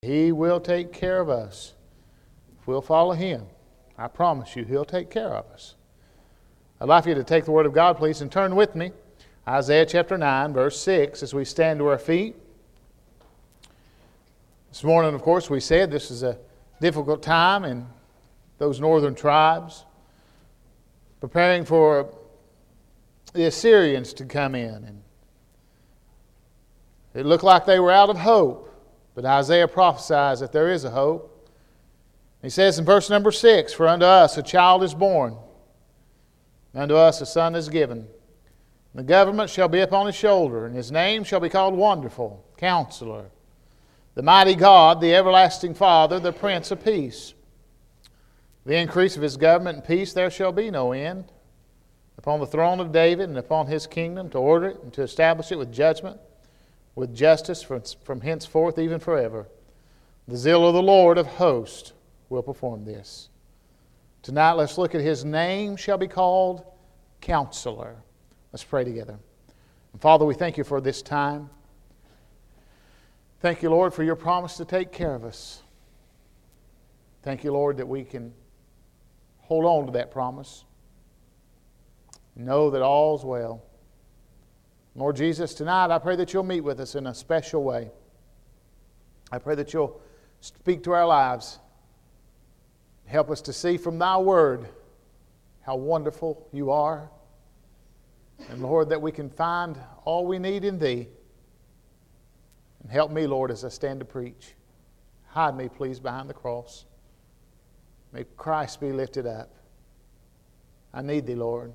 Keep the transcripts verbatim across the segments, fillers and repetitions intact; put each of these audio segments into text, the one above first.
He will take care of us. If we'll follow Him, I promise you, He'll take care of us. I'd like for you to take the Word of God, please, and turn with me. Isaiah chapter nine, verse six, as we stand to our feet. This morning, of course, we said this is a difficult time in those northern tribes, preparing for the Assyrians to come in. And it looked like they were out of hope, but Isaiah prophesies that there is a hope. He says in verse number six, "For unto us a child is born, unto us a son is given. The government shall be upon his shoulder, and his name shall be called Wonderful, Counselor, the Mighty God, the Everlasting Father, the Prince of Peace. The increase of his government and peace there shall be no end, upon the throne of David and upon his kingdom, to order it and to establish it with judgment, with justice from, from henceforth even forever. The zeal of the Lord of hosts will perform this." Tonight, let's look at His name shall be called Counselor. Let's pray together. And Father, we thank You for this time. Thank You, Lord, for Your promise to take care of us. Thank You, Lord, that we can hold on to that promise. Know that all's well. Lord Jesus, tonight I pray that You'll meet with us in a special way. I pray that You'll speak to our lives. Help us to see from Thy Word how wonderful You are. And Lord, that we can find all we need in Thee. And help me, Lord, as I stand to preach. Hide me, please, behind the cross. May Christ be lifted up. I need Thee, Lord.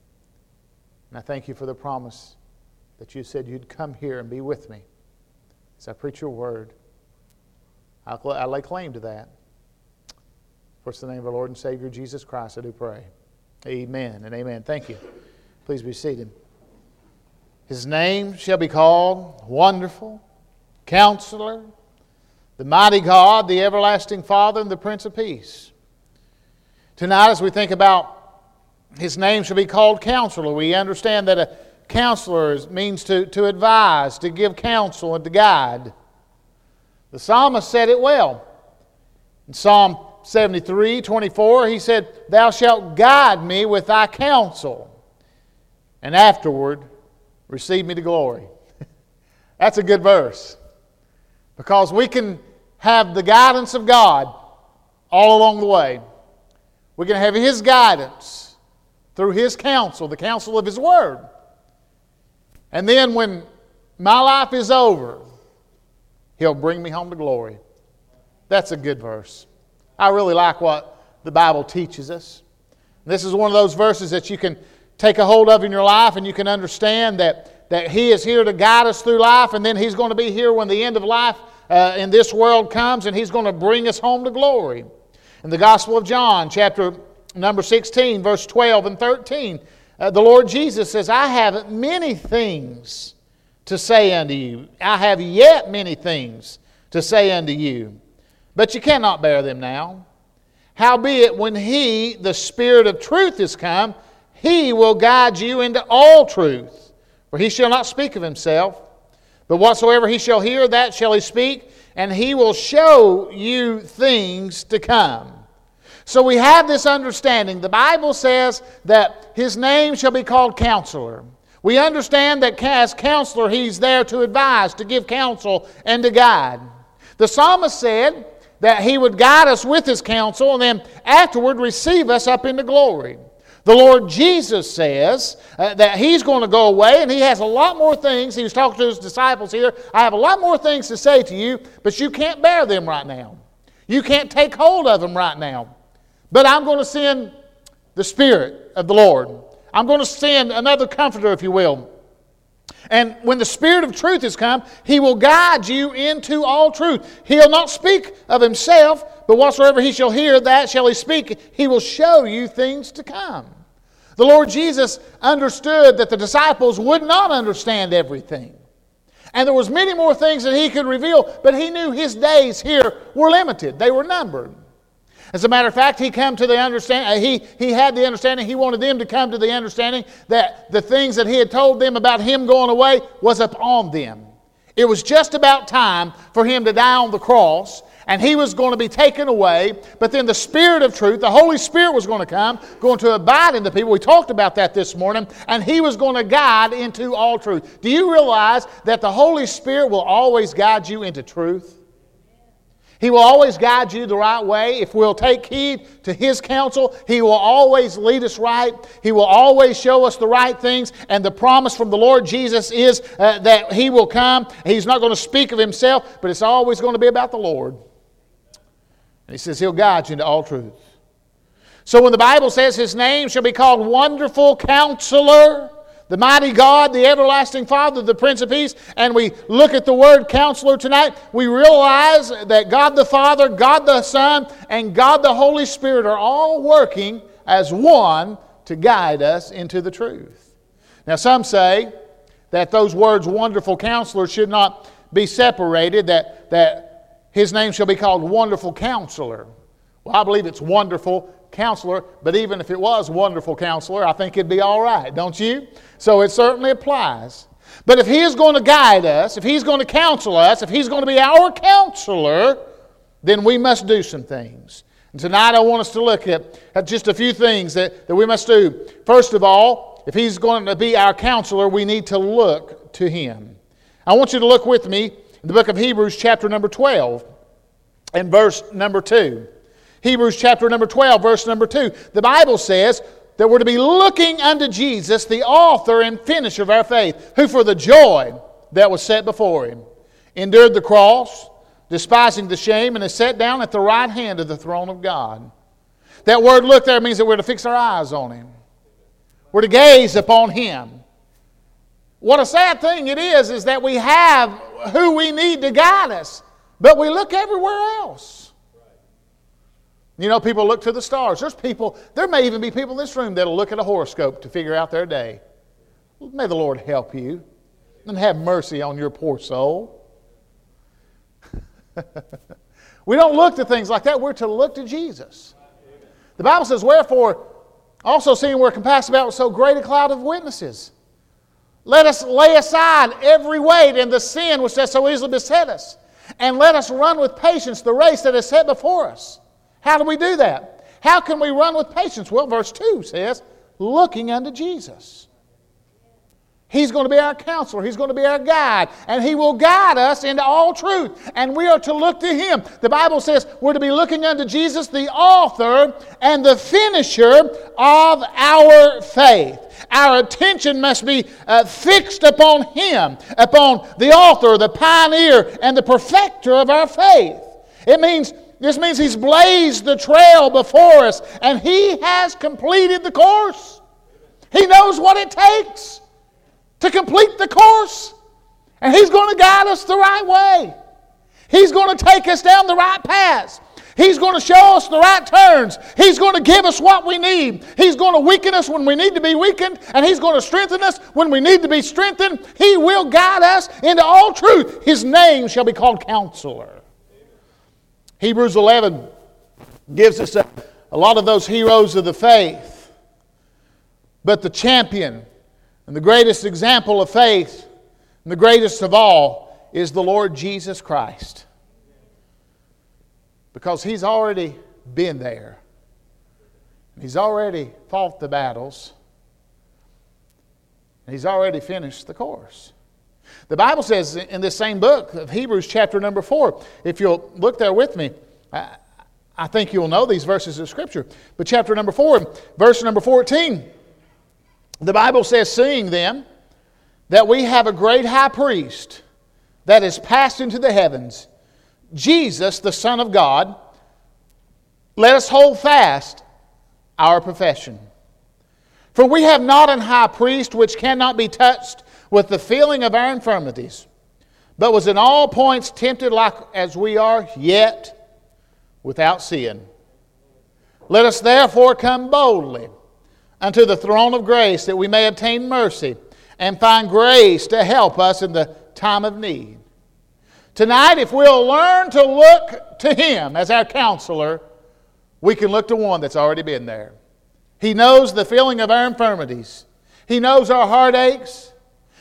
And I thank You for the promise that You said You'd come here and be with me as I preach Your word. I lay claim to that. For it's the name of our Lord and Savior, Jesus Christ, I do pray. Amen and amen. Thank you. Please be seated. His name shall be called Wonderful, Counselor, the Mighty God, the Everlasting Father, and the Prince of Peace. Tonight, as we think about His name shall be called Counselor, we understand that a counselor means to, to advise, to give counsel, and to guide. The psalmist said it well. In Psalm seventy-three, twenty-four, he said, "Thou shalt guide me with Thy counsel, and afterward receive me to glory." That's a good verse. Because we can have the guidance of God all along the way. We can have His guidance through His counsel, the counsel of His Word. And then when my life is over, He'll bring me home to glory. That's a good verse. I really like what the Bible teaches us. This is one of those verses that you can take a hold of in your life, and you can understand that, that He is here to guide us through life, and then He's going to be here when the end of life uh, in this world comes, and He's going to bring us home to glory. In the Gospel of John, chapter number sixteen, verse twelve and thirteen, uh, the Lord Jesus says, "I have many things to say unto you. I have yet many things to say unto you, but you cannot bear them now. Howbeit, when He, the Spirit of truth, is come, He will guide you into all truth. For He shall not speak of Himself, but whatsoever He shall hear, that shall He speak, and He will show you things to come." So we have this understanding. The Bible says that His name shall be called Counselor. We understand that as Counselor, He's there to advise, to give counsel, and to guide. The psalmist said that He would guide us with His counsel and then afterward receive us up into glory. The Lord Jesus says uh, that He's going to go away, and He has a lot more things. He was talking to His disciples here. "I have a lot more things to say to you, but you can't bear them right now. You can't take hold of them right now. But I'm going to send the Spirit of the Lord. I'm going to send another comforter, if you will. And when the Spirit of truth has come, He will guide you into all truth. He'll not speak of Himself, but whatsoever He shall hear, that shall He speak. He will show you things to come." The Lord Jesus understood that the disciples would not understand everything. And there was many more things that He could reveal, but He knew His days here were limited. They were numbered. As a matter of fact, he come to the understand. He he had the understanding. He wanted them to come to the understanding that the things that He had told them about Him going away was upon them. It was just about time for Him to die on the cross, and He was going to be taken away, but then the Spirit of truth, the Holy Spirit was going to come, going to abide in the people. We talked about that this morning, and He was going to guide into all truth. Do you realize that the Holy Spirit will always guide you into truth? He will always guide you the right way. If we'll take heed to His counsel, He will always lead us right. He will always show us the right things. And the promise from the Lord Jesus is uh, that He will come. He's not going to speak of Himself, but it's always going to be about the Lord. And He says He'll guide you into all truth. So when the Bible says His name shall be called Wonderful Counselor, the mighty God, the everlasting Father, the Prince of Peace, and we look at the word counselor tonight, we realize that God the Father, God the Son, and God the Holy Spirit are all working as one to guide us into the truth. Now some say that those words, wonderful counselor, should not be separated, that, that His name shall be called Wonderful Counselor. Well, I believe it's Wonderful Counselor, but even if it was Wonderful Counselor, I think it'd be all right, don't you? So it certainly applies. But if He is going to guide us, if He's going to counsel us, if He's going to be our counselor, then we must do some things. And tonight I want us to look at, at just a few things that, that we must do. First of all, if He's going to be our counselor, we need to look to Him. I want you to look with me in the book of Hebrews chapter number twelve and verse number two. Hebrews chapter number twelve, verse number two. The Bible says that we're to be looking unto Jesus, the author and finisher of our faith, who for the joy that was set before Him endured the cross, despising the shame, and is set down at the right hand of the throne of God. That word look there means that we're to fix our eyes on Him. We're to gaze upon Him. What a sad thing it is, is that we have who we need to guide us, but we look everywhere else. You know, people look to the stars. There's people, there may even be people in this room that'll look at a horoscope to figure out their day. May the Lord help you and have mercy on your poor soul. We don't look to things like that. We're to look to Jesus. The Bible says, wherefore, also seeing we're compassed about with so great a cloud of witnesses, let us lay aside every weight and the sin which does so easily beset us, and let us run with patience the race that is set before us. How do we do that? How can we run with patience? Well, verse two says, looking unto Jesus. He's going to be our counselor. He's going to be our guide. And He will guide us into all truth. And we are to look to Him. The Bible says we're to be looking unto Jesus, the author and the finisher of our faith. Our attention must be uh, fixed upon Him, upon the author, the pioneer, and the perfecter of our faith. It means This means He's blazed the trail before us, and He has completed the course. He knows what it takes to complete the course, and He's going to guide us the right way. He's going to take us down the right paths. He's going to show us the right turns. He's going to give us what we need. He's going to weaken us when we need to be weakened, and He's going to strengthen us when we need to be strengthened. He will guide us into all truth. His name shall be called Counselor. Hebrews eleven gives us a, a lot of those heroes of the faith. But the champion and the greatest example of faith, and the greatest of all, is the Lord Jesus Christ. Because He's already been there. He's already fought the battles. And He's already finished the course. The Bible says in this same book of Hebrews chapter number four, if you'll look there with me, I, I think you'll know these verses of Scripture. But chapter number four, verse number fourteen, the Bible says, seeing then that we have a great high priest that is passed into the heavens, Jesus, the Son of God, let us hold fast our profession. For we have not an high priest which cannot be touched with the feeling of our infirmities, but was in all points tempted like as we are, yet without sin. Let us therefore come boldly unto the throne of grace, that we may obtain mercy and find grace to help us in the time of need. Tonight, if we'll learn to look to Him as our counselor, we can look to one that's already been there. He knows the feeling of our infirmities. He knows our heartaches.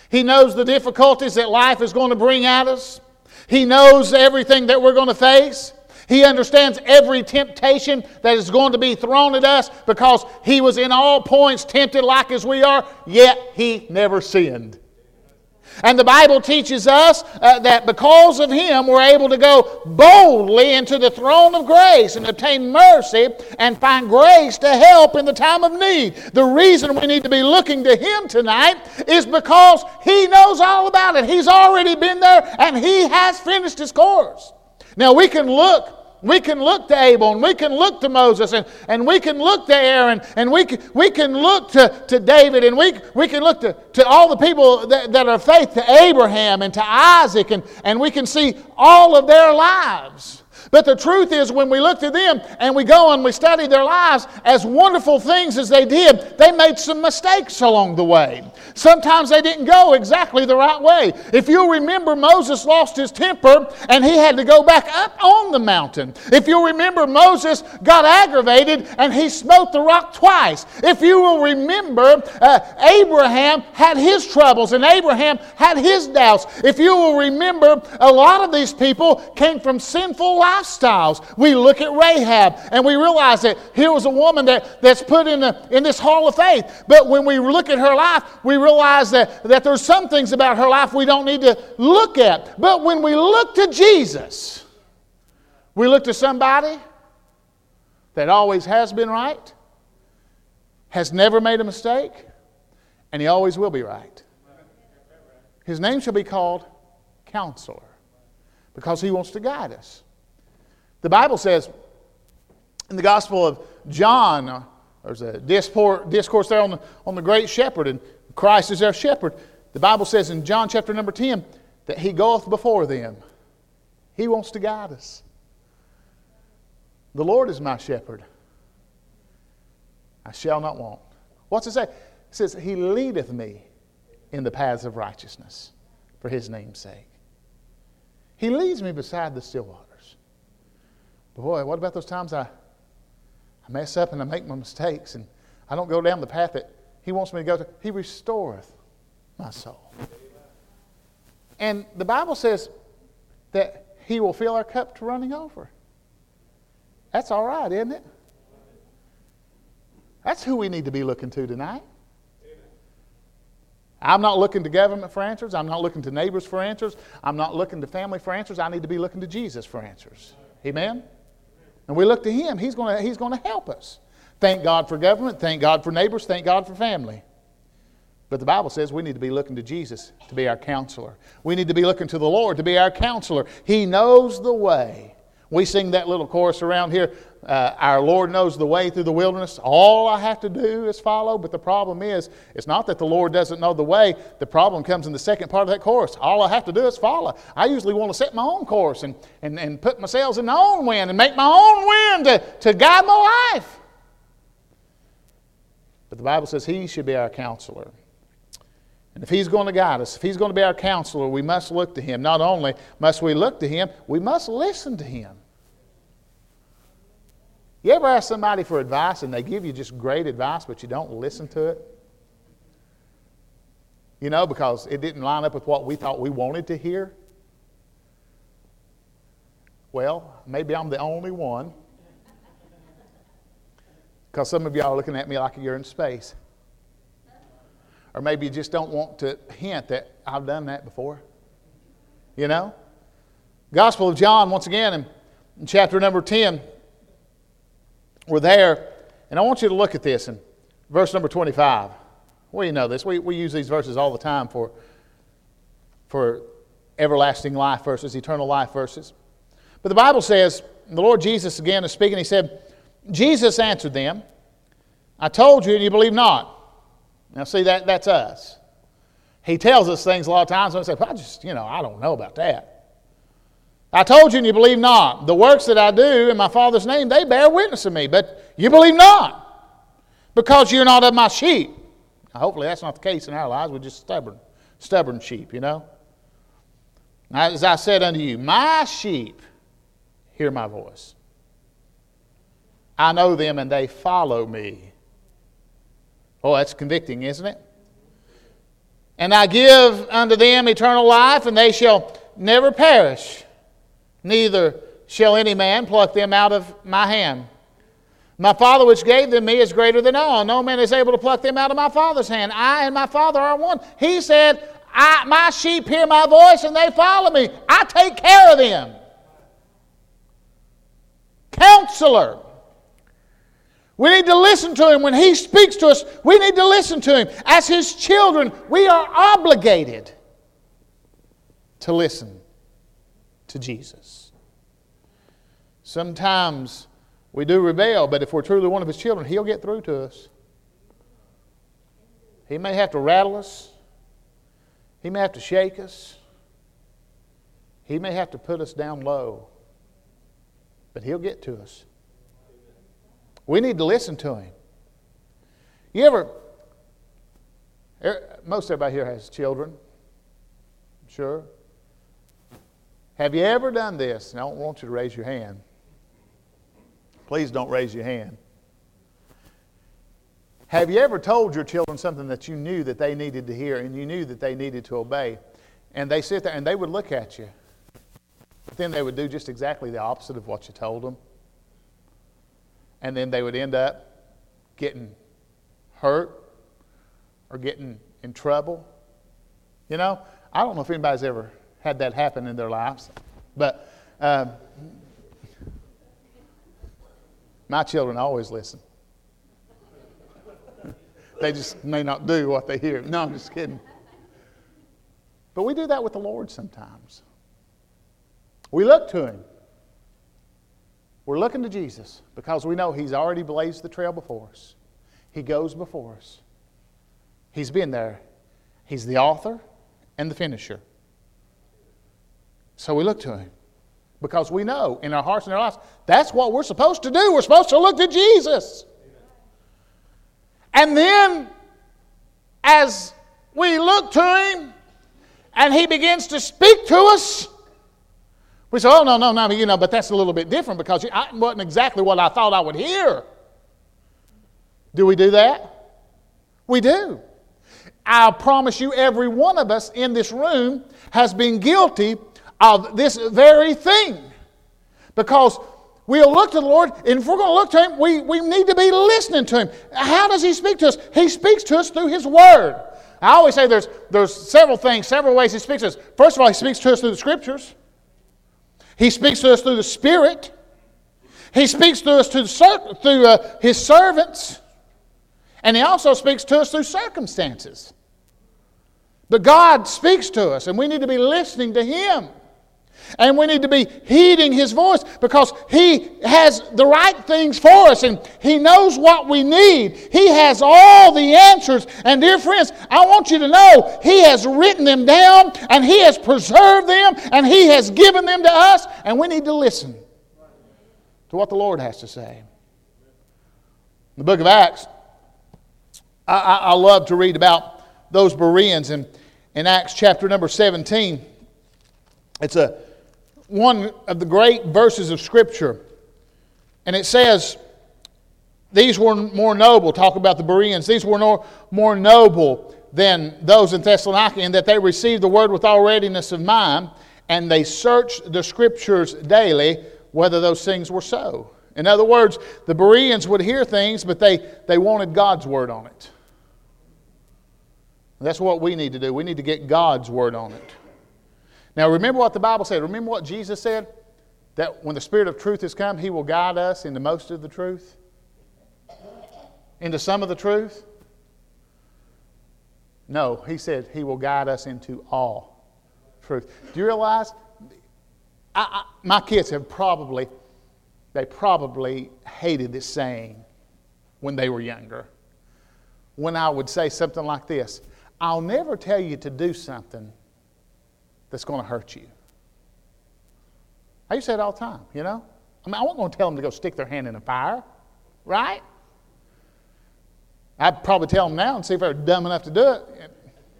He knows the difficulties that life is going to bring at us. He knows everything that we're going to face. He understands every temptation that is going to be thrown at us because He was in all points tempted like as we are, yet He never sinned. And the Bible teaches us uh, that because of Him, we're able to go boldly into the throne of grace and obtain mercy and find grace to help in the time of need. The reason we need to be looking to Him tonight is because He knows all about it. He's already been there and He has finished His course. Now we can look We can look to Abel and we can look to Moses and, and we can look to Aaron and we can, we can look to, to David and we, we can look to, to all the people that, that are faith, to Abraham and to Isaac, and, and we can see all of their lives. But the truth is, when we look to them and we go and we study their lives, as wonderful things as they did, they made some mistakes along the way. Sometimes they didn't go exactly the right way. If you remember, Moses lost his temper and he had to go back up on the mountain. If you remember, Moses got aggravated and he smote the rock twice. If you will remember, uh, Abraham had his troubles and Abraham had his doubts. If you will remember, a lot of these people came from sinful lives. Lifestyles. We look at Rahab and we realize that here was a woman that, that's put in, the, in this hall of faith. But when we look at her life, we realize that, that there's some things about her life we don't need to look at. But when we look to Jesus, we look to somebody that always has been right, has never made a mistake, and He always will be right. His name shall be called Counselor because He wants to guide us. The Bible says in the Gospel of John, uh, there's a discourse there on the, on the great shepherd, and Christ is our shepherd. The Bible says in John chapter number ten that He goeth before them. He wants to guide us. The Lord is my shepherd. I shall not want. What's it say? It says, He leadeth me in the paths of righteousness for His name's sake. He leads me beside the still waters. But boy, what about those times I, I mess up and I make my mistakes and I don't go down the path that He wants me to go to? He restoreth my soul. And the Bible says that He will fill our cup to running over. That's all right, isn't it? That's who we need to be looking to tonight. I'm not looking to government for answers. I'm not looking to neighbors for answers. I'm not looking to family for answers. I need to be looking to Jesus for answers. Amen? And we look to Him. He's going to, He's going to help us. Thank God for government. Thank God for neighbors. Thank God for family. But the Bible says we need to be looking to Jesus to be our counselor. We need to be looking to the Lord to be our counselor. He knows the way. We sing that little chorus around here, uh, our Lord knows the way through the wilderness. All I have to do is follow. But the problem is, it's not that the Lord doesn't know the way. The problem comes in the second part of that chorus. All I have to do is follow. I usually want to set my own course and, and, and put my sails in my own wind and make my own wind to, to guide my life. But the Bible says He should be our counselor. And if He's going to guide us, if He's going to be our counselor, we must look to Him. Not only must we look to Him, we must listen to Him. You ever ask somebody for advice and they give you just great advice, but you don't listen to it? You know, because it didn't line up with what we thought we wanted to hear? Well, maybe I'm the only one. Because some of y'all are looking at me like you're in space. Or maybe you just don't want to hint that I've done that before. You know? Gospel of John, once again, in, in chapter number ten, we're there. And I want you to look at this in verse number twenty-five. Well, you know this. We, we use these verses all the time for, for everlasting life verses, eternal life verses. But the Bible says, the Lord Jesus again is speaking, He said, Jesus answered them, I told you and you believe not. Now see, that that's us. He tells us things a lot of times and we say, well, I just, you know, I don't know about that. I told you and you believe not. The works that I do in my Father's name, they bear witness of me, but you believe not, because you're not of my sheep. Now, hopefully that's not the case in our lives. We're just stubborn, stubborn sheep, you know. Now, as I said unto you, my sheep hear my voice. I know them and they follow me. Oh, that's convicting, isn't it? And I give unto them eternal life, and they shall never perish, neither shall any man pluck them out of my hand. My Father which gave them me is greater than all. No man is able to pluck them out of my Father's hand. I and my Father are one. He said, I, my sheep hear my voice and they follow me. I take care of them. Counselor. We need to listen to Him. When He speaks to us, we need to listen to Him. As His children, we are obligated to listen to Jesus. Sometimes we do rebel, but if we're truly one of His children, He'll get through to us. He may have to rattle us. He may have to shake us. He may have to put us down low. But He'll get to us. We need to listen to Him. You ever, most everybody here has children. Sure. Have you ever done this? And I don't want you to raise your hand. Please don't raise your hand. Have you ever told your children something that you knew that they needed to hear and you knew that they needed to obey? And they sit there and they would look at you. But then they would do just exactly the opposite of what you told them. And then they would end up getting hurt or getting in trouble. You know, I don't know if anybody's ever had that happen in their lives. But um, my children always listen. They just may not do what they hear. No, I'm just kidding. But we do that with the Lord sometimes. We look to Him. We're looking to Jesus because we know He's already blazed the trail before us. He goes before us. He's been there. He's the author and the finisher. So we look to Him because we know in our hearts and our lives that's what we're supposed to do. We're supposed to look to Jesus. And then, as we look to Him and He begins to speak to us, we say, oh, no, no, no, you know, but that's a little bit different because it wasn't exactly what I thought I would hear. Do we do that? We do. I promise you, every one of us in this room has been guilty of this very thing. Because we'll look to the Lord, and if we're going to look to Him, we, we need to be listening to Him. How does He speak to us? He speaks to us through His Word. I always say there's, there's several things, several ways He speaks to us. First of all, He speaks to us through the Scriptures. He speaks to us through the Spirit. He speaks to us through, the, through uh, His servants. And He also speaks to us through circumstances. But God speaks to us, and we need to be listening to Him. And we need to be heeding His voice because He has the right things for us and He knows what we need. He has all the answers. And dear friends, I want you to know He has written them down and He has preserved them and He has given them to us, and we need to listen to what the Lord has to say. In the book of Acts, I, I, I love to read about those Bereans in, in Acts chapter number seventeen. It's a one of the great verses of Scripture. And it says, these were more noble, talk about the Bereans, these were no, more noble than those in Thessalonica in that they received the word with all readiness of mind, and they searched the Scriptures daily whether those things were so. In other words, the Bereans would hear things, but they, they wanted God's word on it. That's what we need to do. We need to get God's word on it. Now remember what the Bible said. Remember what Jesus said? That when the Spirit of truth has come, He will guide us into most of the truth. Into some of the truth. No, He said He will guide us into all truth. Do you realize? I, I, my kids have probably, they probably hated this saying when they were younger. When I would say something like this, I'll never tell you to do something that's going to hurt you. I used to say it all the time, you know. I mean, I wasn't going to tell them to go stick their hand in a fire, right? I'd probably tell them now and see if they're dumb enough to do it.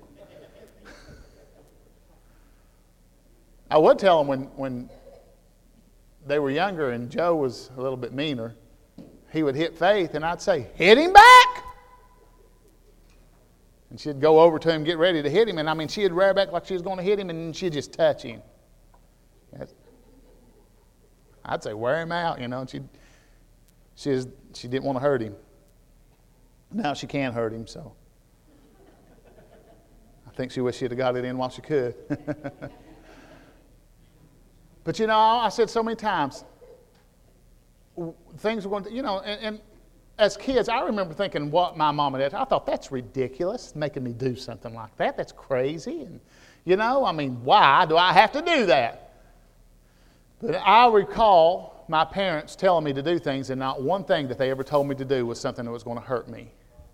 I would tell them when, when they were younger and Joe was a little bit meaner, he would hit Faith and I'd say, hit him back! And she'd go over to him, get ready to hit him, and I mean, she'd rear back like she was going to hit him, and she'd just touch him. I'd say, wear him out, you know. And she, she, was, she didn't want to hurt him. Now she can hurt him, so I think she wished she'd have got it in while she could. But you know, I said so many times, things were going to, you know, and, and as kids, I remember thinking what my mom and dad, I thought that's ridiculous, making me do something like that. That's crazy. And, you know, I mean, why do I have to do that? But I recall my parents telling me to do things, and not one thing that they ever told me to do was something that was going to hurt me.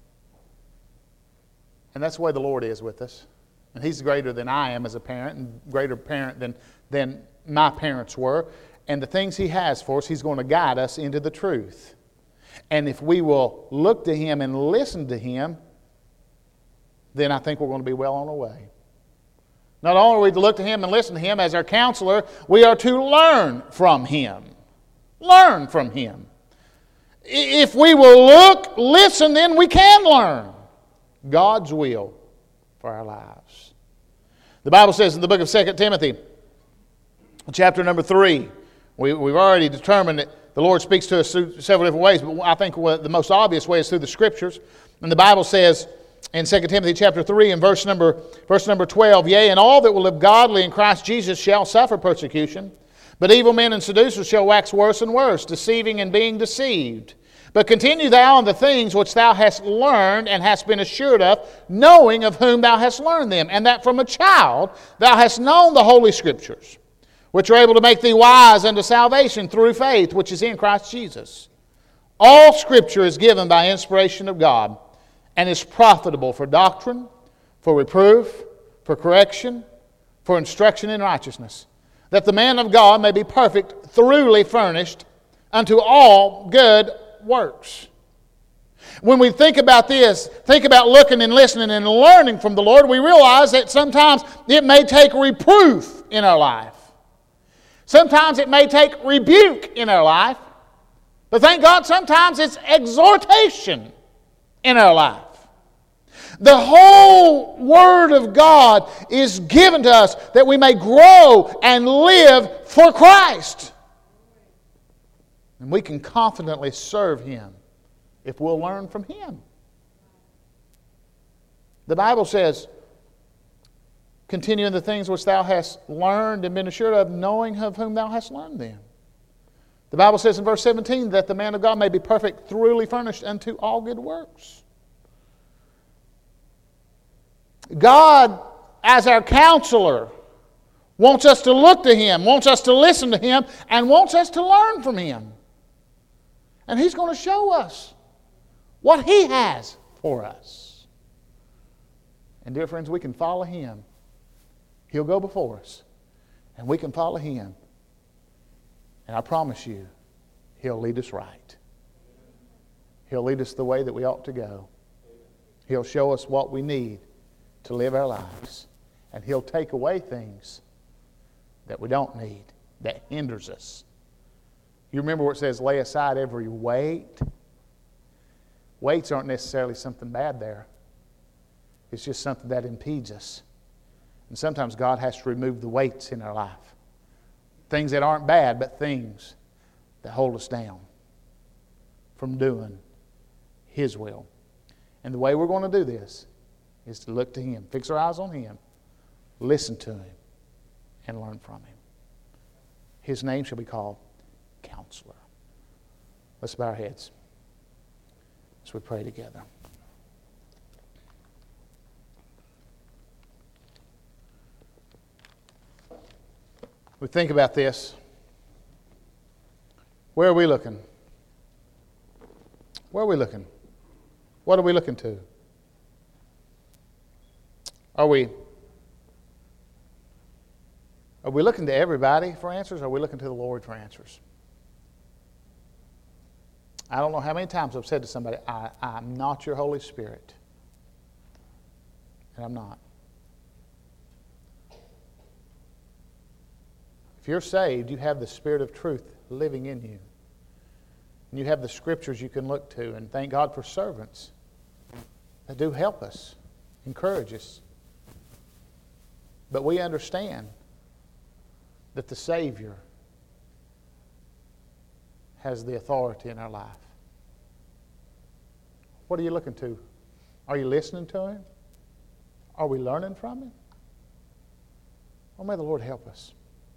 And that's the way the Lord is with us. And He's greater than I am as a parent, and greater parent than, than my parents were. And the things He has for us, He's going to guide us into the truth. And if we will look to Him and listen to Him, then I think we're going to be well on our way. Not only are we to look to Him and listen to Him as our counselor, we are to learn from Him. Learn from Him. If we will look, listen, then we can learn God's will for our lives. The Bible says in the book of Second Timothy, chapter number three, we, we've already determined that the Lord speaks to us through several different ways, but I think the most obvious way is through the Scriptures. And the Bible says in Second Timothy chapter three and verse number, verse number twelve, Yea, and all that will live godly in Christ Jesus shall suffer persecution, but evil men and seducers shall wax worse and worse, deceiving and being deceived. But continue thou in the things which thou hast learned and hast been assured of, knowing of whom thou hast learned them, and that from a child thou hast known the Holy Scriptures, which are able to make thee wise unto salvation through faith, which is in Christ Jesus. All Scripture is given by inspiration of God, and is profitable for doctrine, for reproof, for correction, for instruction in righteousness, that the man of God may be perfect, thoroughly furnished unto all good works. When we think about this, think about looking and listening and learning from the Lord, we realize that sometimes it may take reproof in our life. Sometimes it may take rebuke in our life. But thank God, sometimes it's exhortation in our life. The whole Word of God is given to us that we may grow and live for Christ. And we can confidently serve Him if we'll learn from Him. The Bible says, continue in the things which thou hast learned and been assured of, knowing of whom thou hast learned them. The Bible says in verse seventeen that the man of God may be perfect, thoroughly furnished unto all good works. God, as our counselor, wants us to look to Him, wants us to listen to Him, and wants us to learn from Him. And He's going to show us what He has for us. And dear friends, we can follow Him. He'll go before us, and we can follow Him. And I promise you, He'll lead us right. He'll lead us the way that we ought to go. He'll show us what we need to live our lives. And He'll take away things that we don't need, that hinders us. You remember where it says, lay aside every weight? Weights aren't necessarily something bad there. It's just something that impedes us. And sometimes God has to remove the weights in our life. Things that aren't bad, but things that hold us down from doing His will. And the way we're going to do this is to look to Him, fix our eyes on Him, listen to Him, and learn from Him. His name shall be called Counselor. Let's bow our heads as we pray together. We think about this. Where are we looking? Where are we looking? What are we looking to? Are we Are we looking to everybody for answers, or are we looking to the Lord for answers? I don't know how many times I've said to somebody, I, I'm not your Holy Spirit. And I'm not. If you're saved, you have the Spirit of truth living in you. And you have the Scriptures you can look to. And thank God for servants that do help us Encourage us. But we understand that the Savior has the authority in our life. What are you looking to? Are you listening to Him? Are we learning from Him? Oh, may the Lord help us.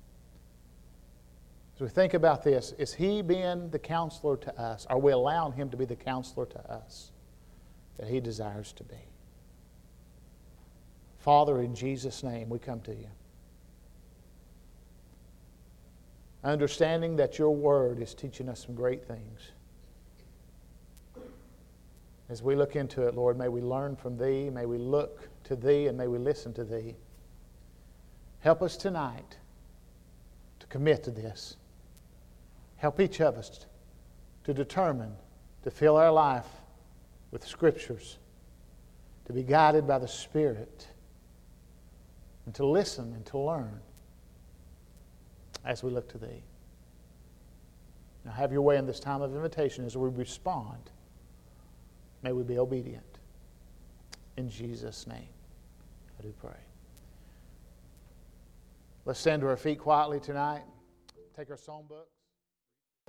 As we think about this, is He being the counselor to us? Are we allowing Him to be the counselor to us that He desires to be? Father, in Jesus' name, we come to You, understanding that Your Word is teaching us some great things. As we look into it, Lord, may we learn from Thee, may we look to Thee, and may we listen to Thee. Help us tonight to commit to this. Help each of us to determine to fill our life with Scriptures, to be guided by the Spirit, and to listen and to learn as we look to Thee. Now have Your way in this time of invitation as we respond. May we be obedient. In Jesus' name, I do pray. Let's stand to our feet quietly tonight. Take our songbook.